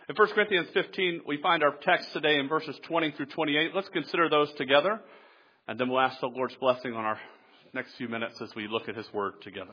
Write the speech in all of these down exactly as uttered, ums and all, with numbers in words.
In First Corinthians fifteen, we find our text today in verses twenty through twenty-eight. Let's consider those together, and then we'll ask the Lord's blessing on our next few minutes as we look at His Word together.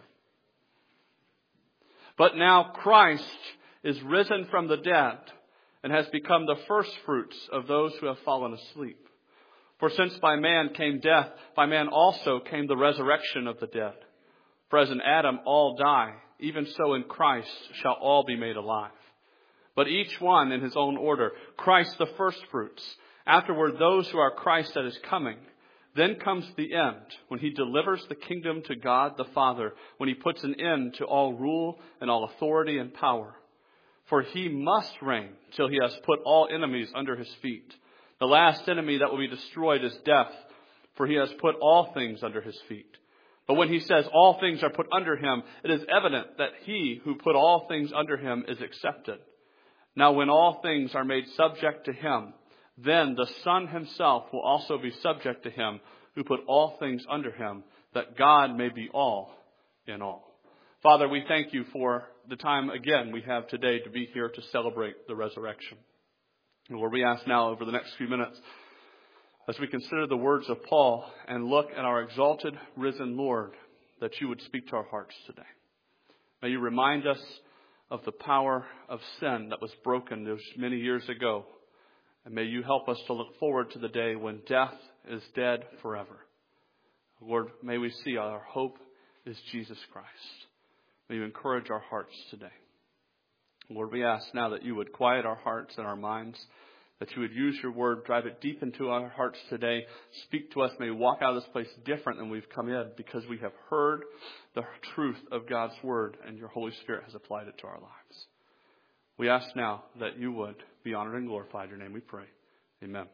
But now Christ is risen from the dead and has become the firstfruits of those who have fallen asleep. For since by man came death, by man also came the resurrection of the dead. For as in Adam all die, even so in Christ shall all be made alive. But each one in his own order. Christ the firstfruits. Afterward those who are Christ that is coming. Then comes the end, when He delivers the kingdom to God the Father, when He puts an end to all rule and all authority and power. For He must reign till He has put all enemies under His feet. The last enemy that will be destroyed is death, for He has put all things under His feet. But when He says all things are put under Him, it is evident that He who put all things under Him is accepted. Now when all things are made subject to Him, then the Son Himself will also be subject to Him who put all things under Him, that God may be all in all. Father, we thank You for the time again we have today to be here to celebrate the resurrection. And Lord, we ask now over the next few minutes, as we consider the words of Paul and look at our exalted, risen Lord, that You would speak to our hearts today. May You remind us of the power of sin that was broken those many years ago. And may You help us to look forward to the day when death is dead forever. Lord, may we see our hope is Jesus Christ. May You encourage our hearts today. Lord, we ask now that You would quiet our hearts and our minds, that You would use Your word, drive it deep into our hearts today. Speak to us. May we walk out of this place different than we've come in, because we have heard the truth of God's word and Your Holy Spirit has applied it to our lives. We ask now that You would be honored and glorified. Your name we pray. Amen.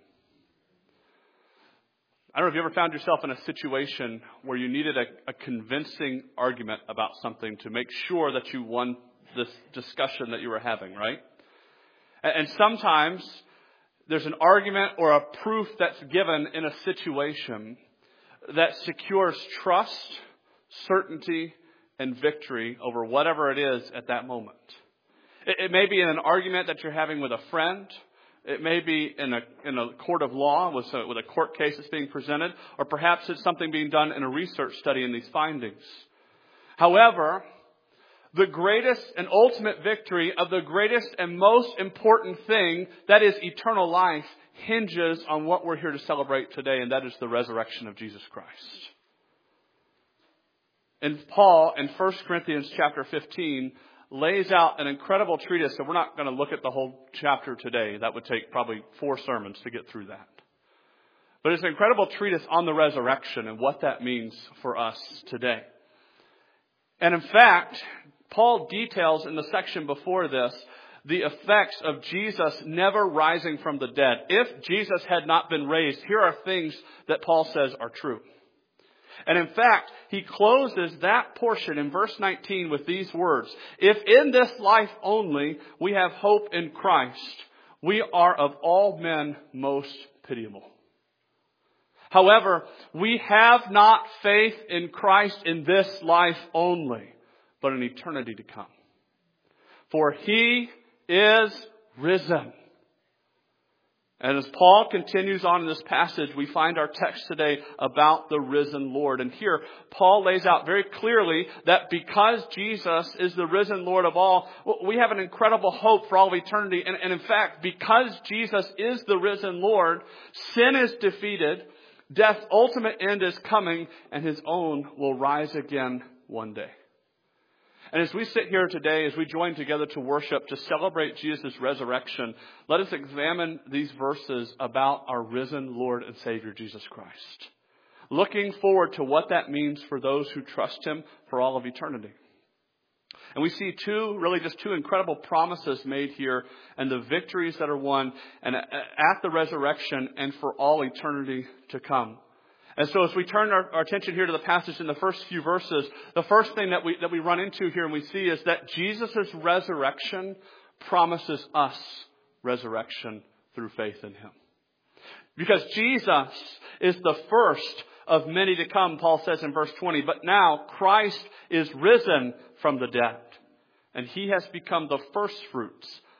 I don't know if you ever found yourself in a situation where you needed a, a convincing argument about something to make sure that you won this discussion that you were having, right? And, and sometimes there's an argument or a proof that's given in a situation that secures trust, certainty, and victory over whatever it is at that moment. It, it may be in an argument that you're having with a friend. It may be in a in a court of law with a, with a court case that's being presented, or perhaps it's something being done in a research study in these findings. However, the greatest and ultimate victory of the greatest and most important thing, that is eternal life, hinges on what we're here to celebrate today, and that is the resurrection of Jesus Christ. And Paul, in First Corinthians chapter fifteen, lays out an incredible treatise, and we're not going to look at the whole chapter today. That would take probably four sermons to get through that. But it's an incredible treatise on the resurrection and what that means for us today. And in fact, Paul details in the section before this the effects of Jesus never rising from the dead. If Jesus had not been raised, here are things that Paul says are true. And in fact, he closes that portion in verse nineteen with these words: if in this life only we have hope in Christ, we are of all men most pitiable. However, we have not faith in Christ in this life only, but in eternity to come. For He is risen. And as Paul continues on in this passage, we find our text today about the risen Lord. And here, Paul lays out very clearly that because Jesus is the risen Lord of all, we have an incredible hope for all of eternity. And, and in fact, because Jesus is the risen Lord, sin is defeated, death's ultimate end is coming, and His own will rise again one day. And as we sit here today, as we join together to worship, to celebrate Jesus' resurrection, let us examine these verses about our risen Lord and Savior, Jesus Christ, looking forward to what that means for those who trust Him for all of eternity. And we see two, really just two incredible promises made here, and the victories that are won and at the resurrection and for all eternity to come. And so as we turn our, our attention here to the passage in the first few verses, the first thing that we that we run into here and we see is that Jesus' resurrection promises us resurrection through faith in Him. Because Jesus is the first of many to come, Paul says in verse twenty. But now Christ is risen from the dead, and He has become the first fruits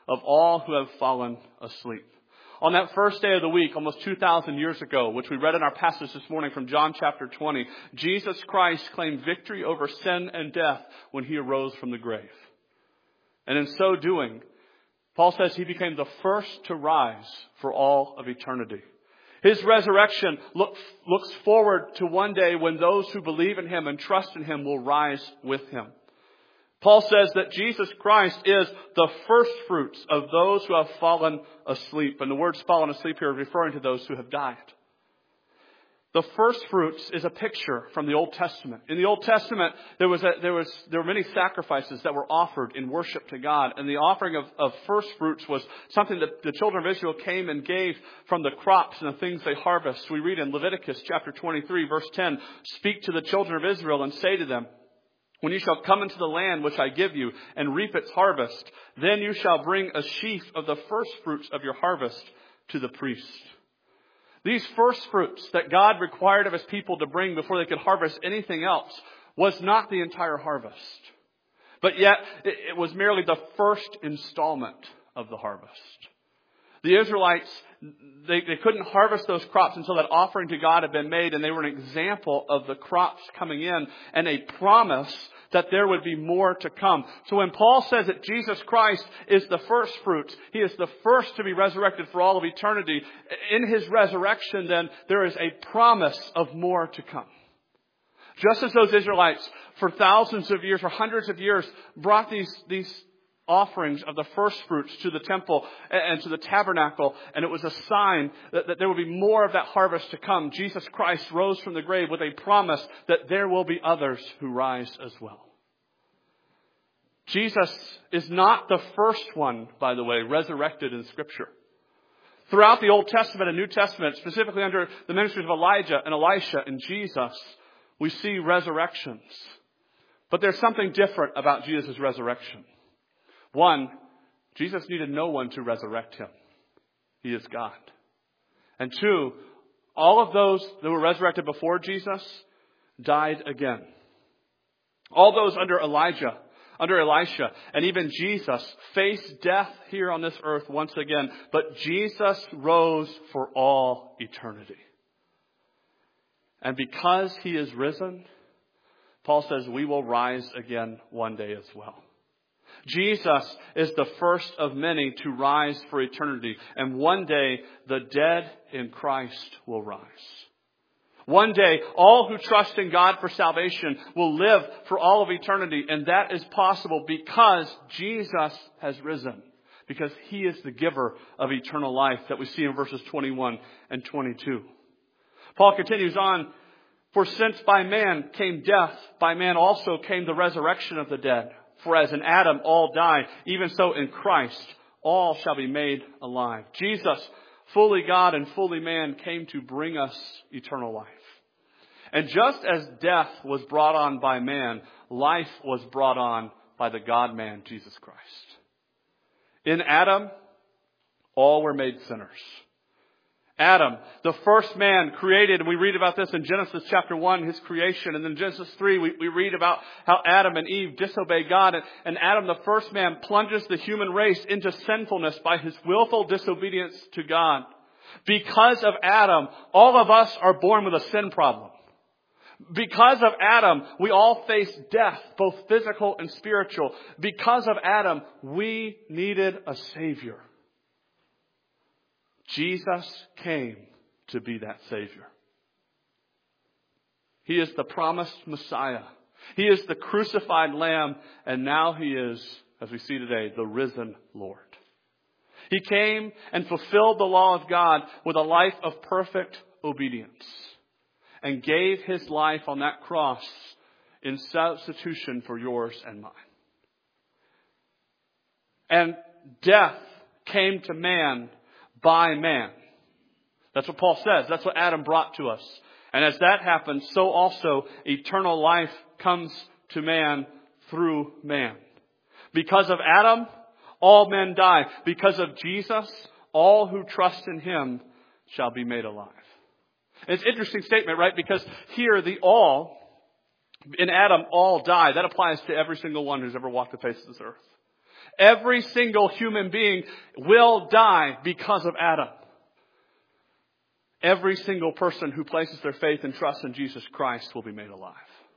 of all who have fallen asleep. On that first day of the week, almost two thousand years ago, which we read in our passage this morning from John chapter twenty, Jesus Christ claimed victory over sin and death when he arose from the grave. And in so doing, Paul says he became the first to rise for all of eternity. His resurrection look, looks forward to one day when those who believe in him and trust in him will rise with him. Paul says that Jesus Christ is the first fruits of those who have fallen asleep. And the words fallen asleep here are referring to those who have died. The first fruits is a picture from the Old Testament. In the Old Testament, there was a, there was there were many sacrifices that were offered in worship to God, and the offering of, of first fruits was something that the children of Israel came and gave from the crops and the things they harvest. We read in Leviticus chapter twenty-three, verse ten, "Speak to the children of Israel and say to them, when you shall come into the land which I give you and reap its harvest, then you shall bring a sheaf of the first fruits of your harvest to the priest." These first fruits that God required of his people to bring before they could harvest anything else was not the entire harvest. But yet, it was merely the first installment of the harvest. The Israelites, they, they couldn't harvest those crops until that offering to God had been made, and they were an example of the crops coming in and a promise that there would be more to come. So when Paul says that Jesus Christ is the first fruits, he is the first to be resurrected for all of eternity, in his resurrection then there is a promise of more to come. Just as those Israelites for thousands of years, for hundreds of years, brought these, these offerings of the first fruits to the temple and to the tabernacle, and it was a sign that, that there will be more of that harvest to come. Jesus Christ rose from the grave with a promise that there will be others who rise as well. Jesus is not the first one, by the way, resurrected in Scripture. Throughout the Old Testament and New Testament, specifically under the ministries of Elijah and Elisha and Jesus, we see resurrections. But there's something different about Jesus' resurrection. One, Jesus needed no one to resurrect him. He is God. And two, all of those that were resurrected before Jesus died again. All those under Elijah, under Elisha, and even Jesus faced death here on this earth once again. But Jesus rose for all eternity. And because he is risen, Paul says we will rise again one day as well. Jesus is the first of many to rise for eternity. And one day, the dead in Christ will rise. One day, all who trust in God for salvation will live for all of eternity. And that is possible because Jesus has risen. Because he is the giver of eternal life that we see in verses twenty-one and twenty-two. Paul continues on, "For since by man came death, by man also came the resurrection of the dead. For as in Adam all die, even so in Christ all shall be made alive." Jesus, fully God and fully man, came to bring us eternal life. And just as death was brought on by man, life was brought on by the God-man, Jesus Christ. In Adam, all were made sinners. Adam, the first man created, and we read about this in Genesis chapter one, his creation. And then Genesis three, we, we read about how Adam and Eve disobey God. And, and Adam, the first man, plunges the human race into sinfulness by his willful disobedience to God. Because of Adam, all of us are born with a sin problem. Because of Adam, we all face death, both physical and spiritual. Because of Adam, we needed a Savior. Jesus came to be that Savior. He is the promised Messiah. He is the crucified Lamb, and now he is, as we see today, the risen Lord. He came and fulfilled the law of God with a life of perfect obedience and gave his life on that cross in substitution for yours and mine. And death came to man by man. That's what Paul says. That's what Adam brought to us. And as that happens, so also eternal life comes to man through man. Because of Adam, all men die. Because of Jesus, all who trust in him shall be made alive. It's an interesting statement, right? Because here the all, in Adam, all die. That applies to every single one who's ever walked the face of this earth. Every single human being will die because of Adam. Every single person who places their faith and trust in Jesus Christ will be made alive.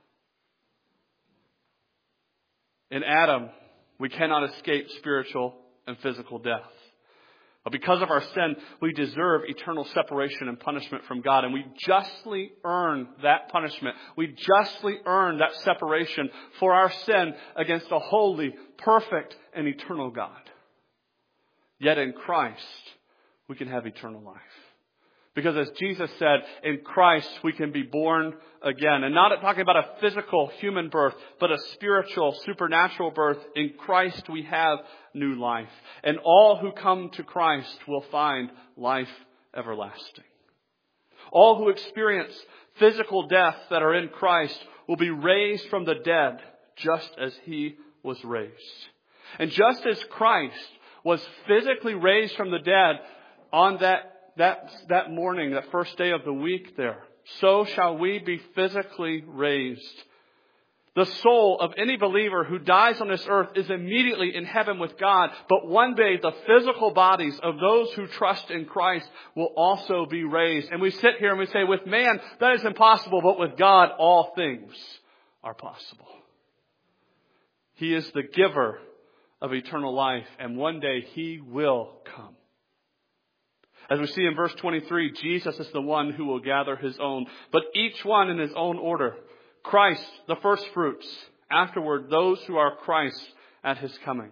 In Adam, we cannot escape spiritual and physical death. But because of our sin, we deserve eternal separation and punishment from God. And we justly earn that punishment. We justly earn that separation for our sin against a holy, perfect, and eternal God. Yet in Christ, we can have eternal life. Because as Jesus said, in Christ we can be born again. And not talking about a physical human birth, but a spiritual, supernatural birth. In Christ we have new life. And all who come to Christ will find life everlasting. All who experience physical death that are in Christ will be raised from the dead just as He was raised. And just as Christ was physically raised from the dead on that That, that morning, that first day of the week there, so shall we be physically raised. The soul of any believer who dies on this earth is immediately in heaven with God. But one day the physical bodies of those who trust in Christ will also be raised. And we sit here and we say, with man, that is impossible. But with God, all things are possible. He is the giver of eternal life. And one day He will come. As we see in verse twenty-three, Jesus is the one who will gather His own, but each one in his own order. Christ, the first fruits. Afterward, those who are Christ at His coming.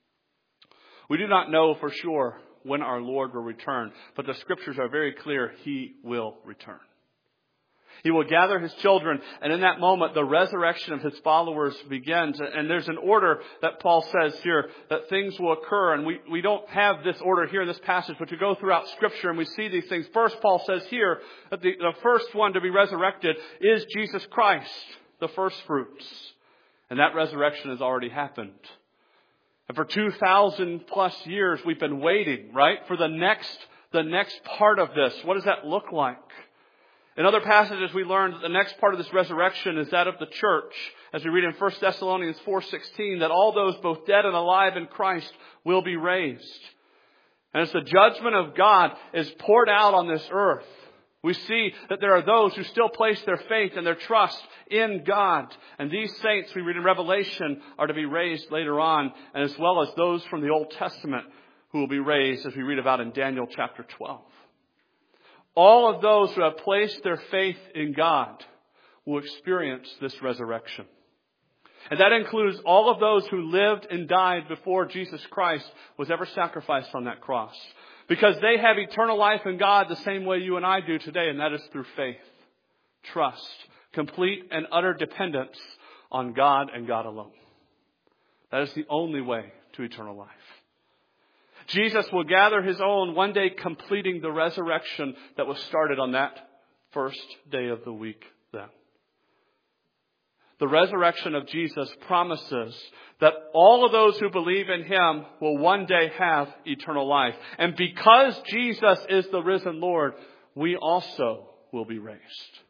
We do not know for sure when our Lord will return, but the Scriptures are very clear. He will return. He will gather His children, and in that moment, the resurrection of His followers begins. And there's an order that Paul says here that things will occur. And we, we don't have this order here in this passage, but to go throughout Scripture and we see these things. First, Paul says here that the, the first one to be resurrected is Jesus Christ, the first fruits. And that resurrection has already happened. And for two thousand plus years, we've been waiting, right, for the next, the next part of this. What does that look like? In other passages, we learned that the next part of this resurrection is that of the church. As we read in First Thessalonians four sixteen, that all those both dead and alive in Christ will be raised. And as the judgment of God is poured out on this earth, we see that there are those who still place their faith and their trust in God. And these saints, we read in Revelation, are to be raised later on, and as well as those from the Old Testament who will be raised, as we read about in Daniel chapter twelve. All of those who have placed their faith in God will experience this resurrection. And that includes all of those who lived and died before Jesus Christ was ever sacrificed on that cross. Because they have eternal life in God the same way you and I do today, and that is through faith, trust, complete and utter dependence on God and God alone. That is the only way to eternal life. Jesus will gather His own, one day completing the resurrection that was started on that first day of the week then. The resurrection of Jesus promises that all of those who believe in Him will one day have eternal life. And because Jesus is the risen Lord, we also will be raised.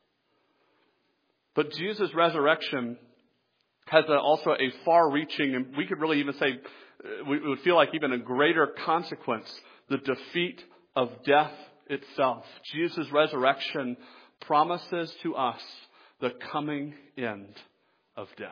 But Jesus' resurrection has a, also a far-reaching, and we could really even say, we would feel like even a greater consequence, the defeat of death itself. Jesus' resurrection promises to us the coming end of death.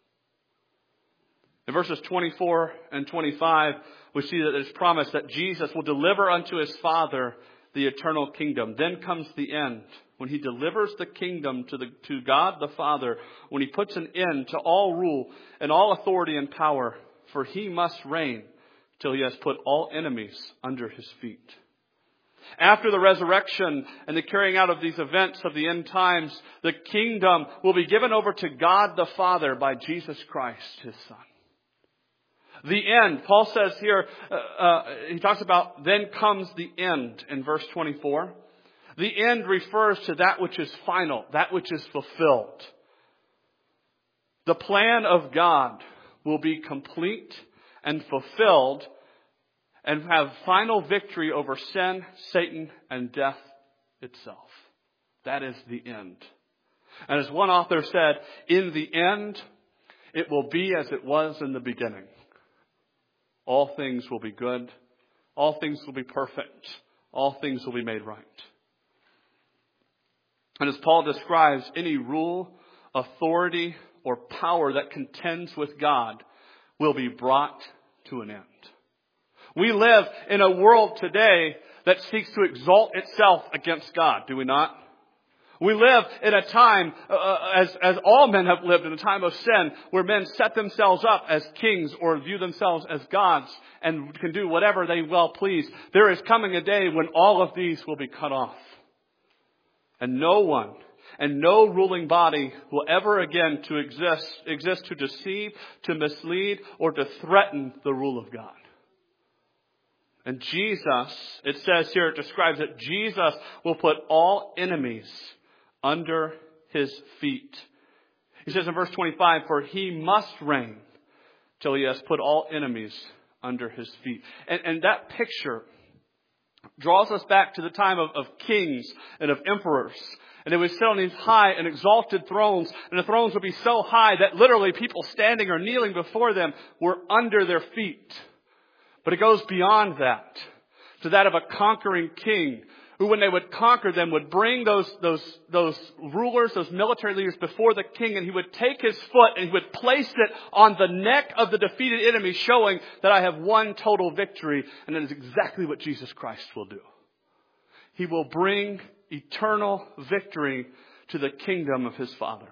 In verses twenty-four and twenty-five, we see that it's promised that Jesus will deliver unto His Father the eternal kingdom. Then comes the end, when He delivers the kingdom to the to God the Father, when He puts an end to all rule and all authority and power. For He must reign till He has put all enemies under His feet. After the resurrection and the carrying out of these events of the end times, the kingdom will be given over to God the Father by Jesus Christ, His Son. The end, Paul says here, uh, uh, he talks about then comes the end in verse twenty-four. The end refers to that which is final, that which is fulfilled. The plan of God will be complete and fulfilled and have final victory over sin, Satan, and death itself. That is the end. And as one author said, in the end, it will be as it was in the beginning. all things will be good. All things will be perfect. All things will be made right. And as Paul describes, any rule, authority, or power that contends with God will be brought to an end. We live in a world today that seeks to exalt itself against God, do we not? We live in a time, uh, as, as all men have lived, in a time of sin, where men set themselves up as kings or view themselves as gods and can do whatever they well please. There is coming a day when all of these will be cut off. And no one and no ruling body will ever again to exist, exist to deceive, to mislead, or to threaten the rule of God. And Jesus, it says here, it describes that Jesus will put all enemies under his feet. He says in verse twenty-five, for he must reign till he has put all enemies under his feet. And, and that picture draws us back to the time of, of kings and of emperors. And they would sit on these high and exalted thrones. And the thrones would be so high that literally people standing or kneeling before them were under their feet. But it goes beyond that, to that of a conquering king, who when they would conquer them would bring those, those, those rulers, those military leaders before the king, and he would take his foot and he would place it on the neck of the defeated enemy, showing that I have won total victory. And that is exactly what Jesus Christ will do. He will bring eternal victory to the kingdom of his Father.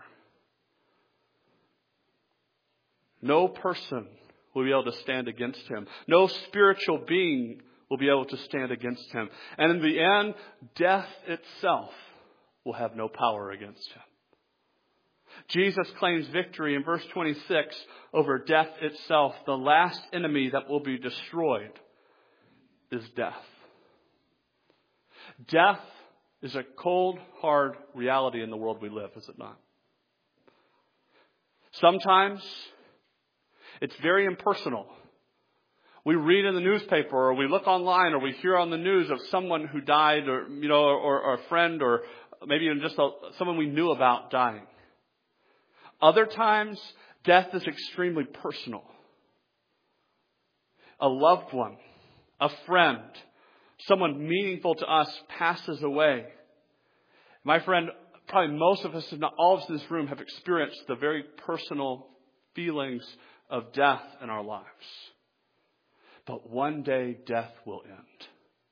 No person will be able to stand against him. No spiritual being will be able to stand against him. And in the end, death itself will have no power against him. Jesus claims victory in verse twenty-six over death itself. The last enemy that will be destroyed is death. Death is a cold, hard reality in the world we live, is it not? Sometimes it's very impersonal. We read in the newspaper, or we look online, or we hear on the news of someone who died, or you know, or, or a friend, or maybe even just a, someone we knew about dying. Other times, death is extremely personal. A loved one, a friend, someone meaningful to us passes away. My friend, probably most of us, if not all of us in this room, have experienced the very personal feelings of death in our lives. But one day death will end.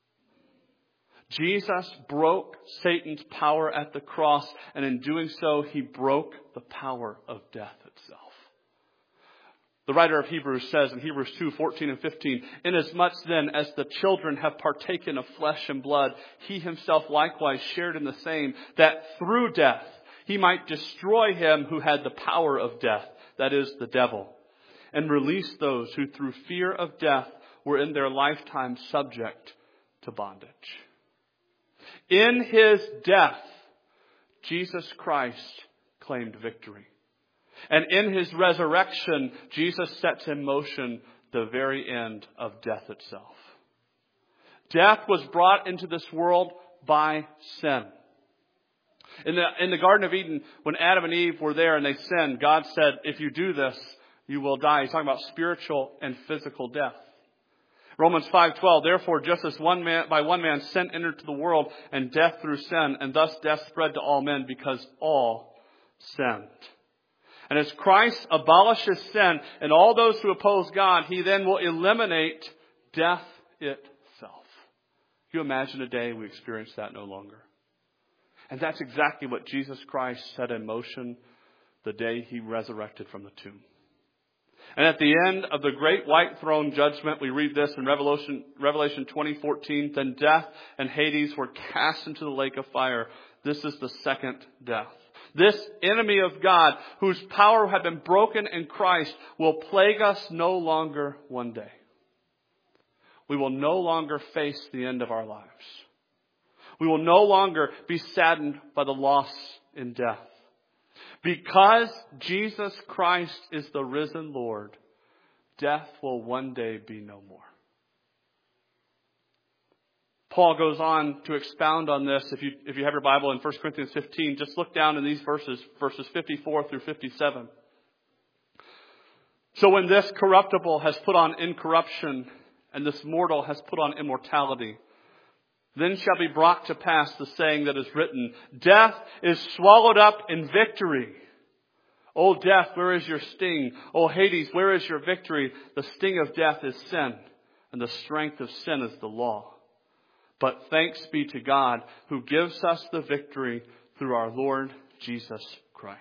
Jesus broke Satan's power at the cross, and in doing so, he broke the power of death itself. The writer of Hebrews says in Hebrews two, fourteen and fifteen, inasmuch then as the children have partaken of flesh and blood, he himself likewise shared in the same, that through death he might destroy him who had the power of death, that is, the devil, and release those who through fear of death were in their lifetime subject to bondage. In his death, Jesus Christ claimed victory. And in his resurrection, Jesus sets in motion the very end of death itself. Death was brought into this world by sin. In the, in the Garden of Eden, when Adam and Eve were there and they sinned, God said, if you do this, you will die. He's talking about spiritual and physical death. Romans five twelve, therefore, just as one man, by one man sin entered to the world, and death through sin, and thus death spread to all men because all sinned. And as Christ abolishes sin and all those who oppose God, he then will eliminate death itself. Can you imagine a day we experience that no longer? And that's exactly what Jesus Christ set in motion the day he resurrected from the tomb. And at the end of the great white throne judgment, we read this in Revelation, Revelation twenty fourteen, then death and Hades were cast into the lake of fire. This is the second death. This enemy of God, whose power had been broken in Christ, will plague us no longer one day. We will no longer face the end of our lives. We will no longer be saddened by the loss in death. Because Jesus Christ is the risen Lord, death will one day be no more. Paul goes on to expound on this. If you, if you have your Bible in First Corinthians fifteen, just look down in these verses, verses fifty-four through fifty-seven. So when this corruptible has put on incorruption, and this mortal has put on immortality, then shall be brought to pass the saying that is written, death is swallowed up in victory. O death, where is your sting? O Hades, where is your victory? The sting of death is sin, and the strength of sin is the law. But thanks be to God who gives us the victory through our Lord Jesus Christ.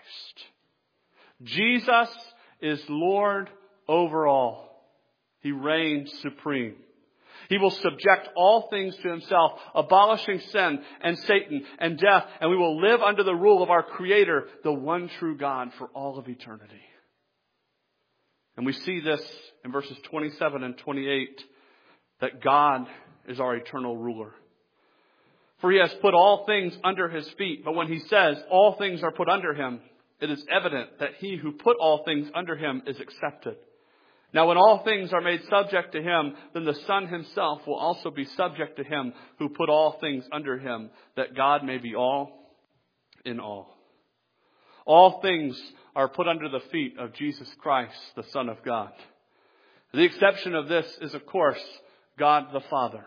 Jesus is Lord over all. He reigns supreme. He will subject all things to himself, abolishing sin and Satan and death, and we will live under the rule of our Creator, the one true God, for all of eternity. And we see this in verses twenty-seven and twenty-eight, that God is our eternal ruler. For he has put all things under his feet. But when he says all things are put under him, it is evident that he who put all things under him is accepted. Now when all things are made subject to him, then the Son himself will also be subject to him who put all things under him, that God may be all in all. All things are put under the feet of Jesus Christ, the Son of God. The exception of this is, of course, God the Father.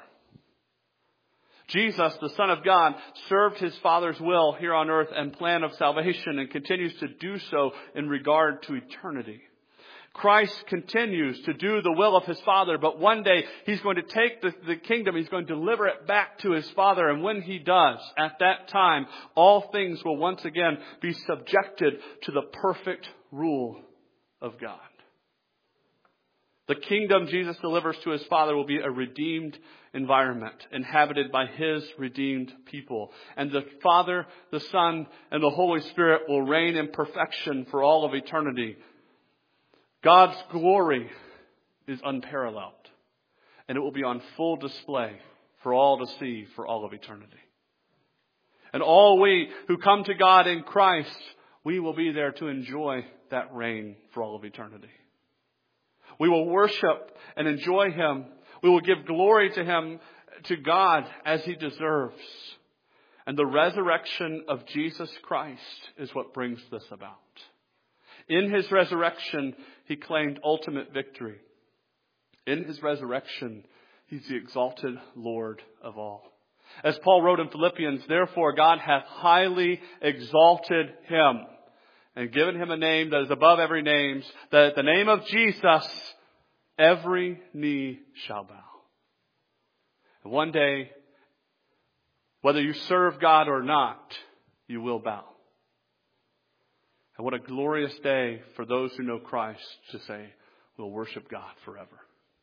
Jesus, the Son of God, served his Father's will here on earth and plan of salvation, and continues to do so in regard to eternity. Christ continues to do the will of his Father, but one day he's going to take the, the kingdom, he's going to deliver it back to his Father, and when he does, at that time, all things will once again be subjected to the perfect rule of God. The kingdom Jesus delivers to his Father will be a redeemed environment, inhabited by his redeemed people. And the Father, the Son, and the Holy Spirit will reign in perfection for all of eternity. God's glory is unparalleled, and it will be on full display for all to see for all of eternity. And all we who come to God in Christ, we will be there to enjoy that reign for all of eternity. We will worship and enjoy him. We will give glory to him, to God, as he deserves. And the resurrection of Jesus Christ is what brings this about. In his resurrection, he claimed ultimate victory. In his resurrection, he's the exalted Lord of all. As Paul wrote in Philippians, therefore God hath highly exalted him and given him a name that is above every name, that at the name of Jesus, every knee shall bow. And one day, whether you serve God or not, you will bow. And what a glorious day for those who know Christ to say, we'll worship God forever.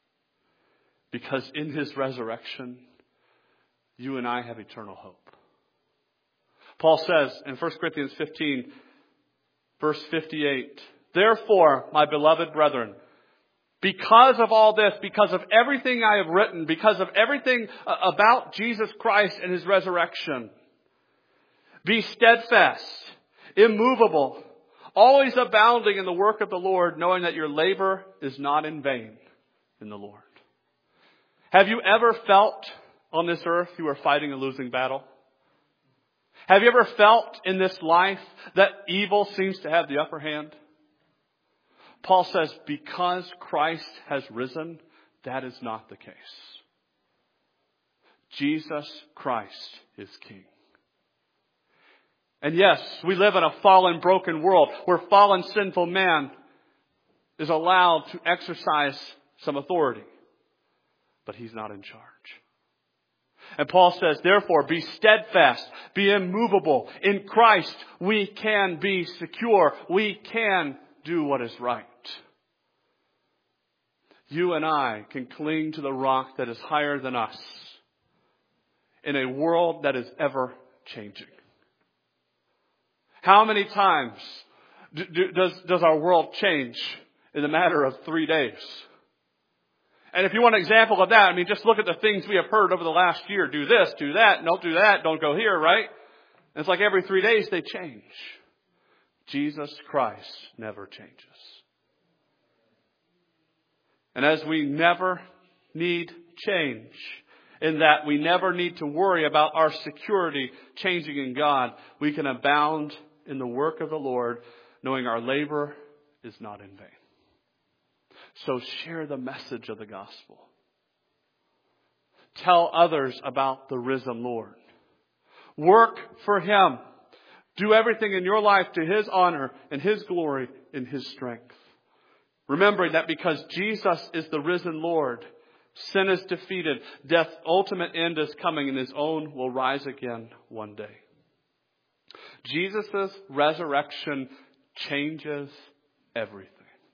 Because in his resurrection, you and I have eternal hope. Paul says in First Corinthians fifteen, verse fifty-eight, therefore, my beloved brethren, because of all this, because of everything I have written, because of everything about Jesus Christ and his resurrection, be steadfast, immovable, always abounding in the work of the Lord, knowing that your labor is not in vain in the Lord. Have you ever felt on this earth you are fighting a losing battle? Have you ever felt in this life that evil seems to have the upper hand? Paul says, because Christ has risen, that is not the case. Jesus Christ is King. And yes, we live in a fallen, broken world where fallen, sinful man is allowed to exercise some authority. But he's not in charge. And Paul says, therefore, be steadfast, be immovable. In Christ, we can be secure. We can do what is right. You and I can cling to the rock that is higher than us in a world that is ever changing. How many times do, do, does, does our world change in the matter of three days? And if you want an example of that, I mean, just look at the things we have heard over the last year. Do this, do that, don't do that, don't go here, right? And it's like every three days they change. Jesus Christ never changes. And as we never need change, in that we never need to worry about our security changing in God, we can abound in the work of the Lord, knowing our labor is not in vain. So share the message of the gospel. Tell others about the risen Lord. Work for Him. Do everything in your life to His honor and His glory and His strength. Remembering that because Jesus is the risen Lord, sin is defeated, death's ultimate end is coming, and His own will rise again one day. Jesus' resurrection changes everything.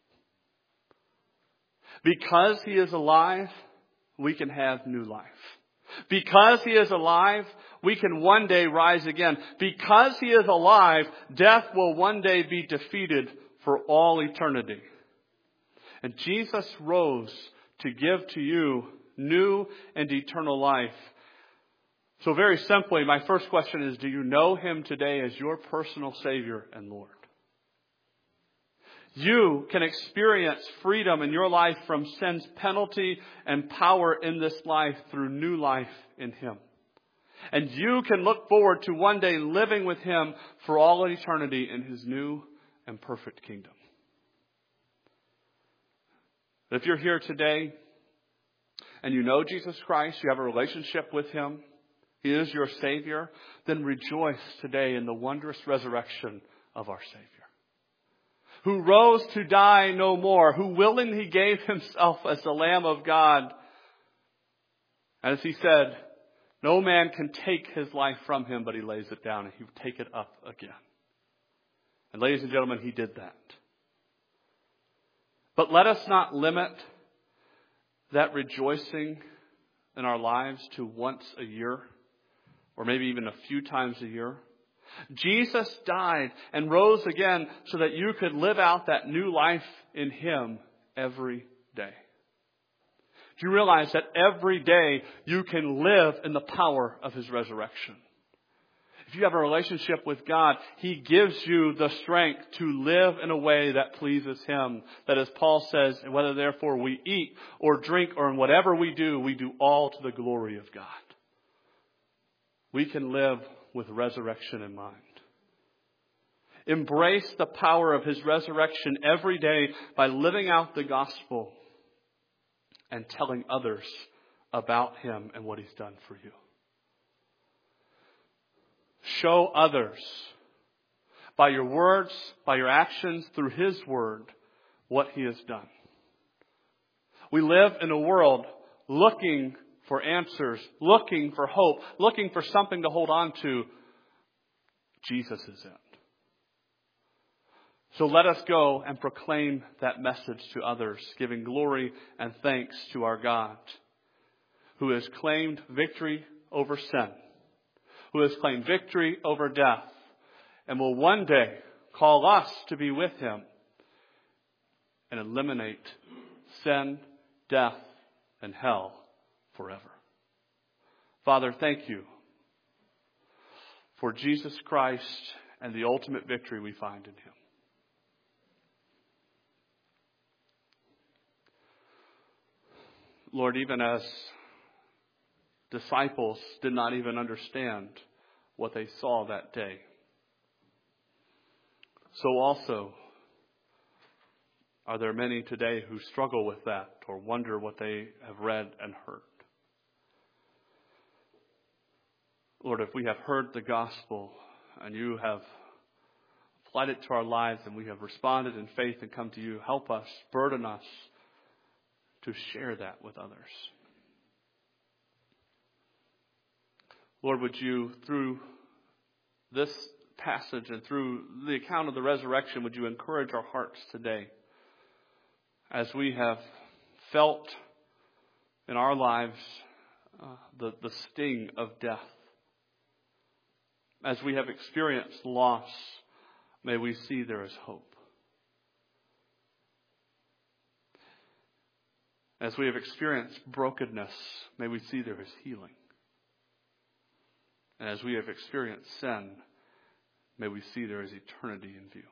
Because He is alive, we can have new life. Because He is alive, we can one day rise again. Because He is alive, death will one day be defeated for all eternity. And Jesus rose to give to you new and eternal life. So very simply, my first question is, do you know Him today as your personal Savior and Lord? You can experience freedom in your life from sin's penalty and power in this life through new life in Him. And you can look forward to one day living with Him for all eternity in His new and perfect kingdom. If you're here today and you know Jesus Christ, you have a relationship with Him, He is your Savior, then rejoice today in the wondrous resurrection of our Savior, who rose to die no more, who willingly gave Himself as the Lamb of God. As He said, no man can take His life from Him, but He lays it down and He will take it up again. And ladies and gentlemen, He did that. But let us not limit that rejoicing in our lives to once a year, or maybe even a few times a year. Jesus died and rose again so that you could live out that new life in Him every day. Do you realize that every day you can live in the power of His resurrection? If you have a relationship with God, He gives you the strength to live in a way that pleases Him. That, as Paul says, whether therefore we eat or drink or in whatever we do, we do all to the glory of God. We can live with resurrection in mind. Embrace the power of His resurrection every day by living out the gospel and telling others about Him and what He's done for you. Show others by your words, by your actions, through His word, what He has done. We live in a world looking for answers, looking for hope, looking for something to hold on to. Jesus is it. So let us go and proclaim that message to others, giving glory and thanks to our God, who has claimed victory over sin, who has claimed victory over death, and will one day call us to be with Him and eliminate sin, death, and hell forever. Father, thank You for Jesus Christ and the ultimate victory we find in Him. Lord, even as disciples did not even understand what they saw that day, so also are there many today who struggle with that or wonder what they have read and heard. Lord, if we have heard the gospel and You have applied it to our lives and we have responded in faith and come to You, help us, burden us to share that with others. Lord, would You, through this passage and through the account of the resurrection, would You encourage our hearts today as we have felt in our lives uh, the, the sting of death. As we have experienced loss, may we see there is hope. As we have experienced brokenness, may we see there is healing. And as we have experienced sin, may we see there is eternity in view.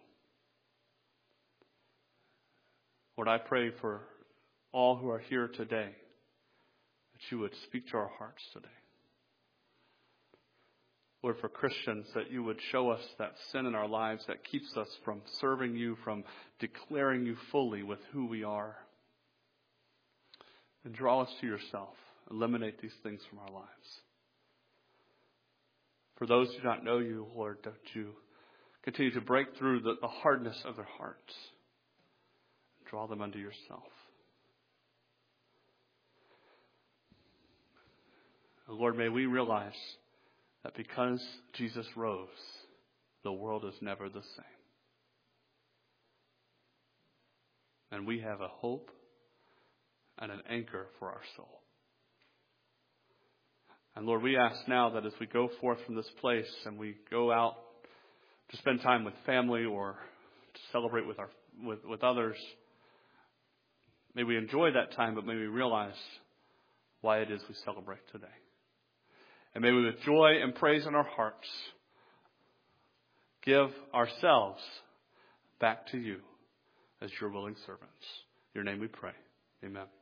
Lord, I pray for all who are here today that You would speak to our hearts today. Lord, for Christians, that You would show us that sin in our lives that keeps us from serving You, from declaring You fully with who we are. and draw us to yourself. Eliminate these things from our lives. For those who do not know you, Lord, that you continue to break through the, the hardness of their hearts. Draw them unto yourself. And Lord, may we realize that because Jesus rose, the world is never the same. And we have a hope and an anchor for our soul. And Lord, we ask now that as we go forth from this place and we go out to spend time with family or to celebrate with our with, with others, may we enjoy that time, but may we realize why it is we celebrate today. And may we with joy and praise in our hearts give ourselves back to you as your willing servants. In your name we pray. Amen.